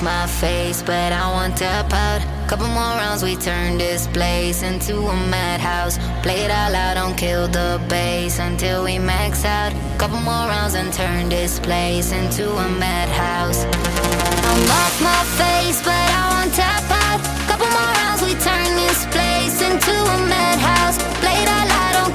my face, but I won't tap out. Couple more rounds, we turn this place into a madhouse. Play it all out, don't kill the bass until we max out. Couple more rounds and turn this place into a madhouse. I'm off my face, but I won't tap out. Couple more rounds, we turn this place into a madhouse. Play it all out, don't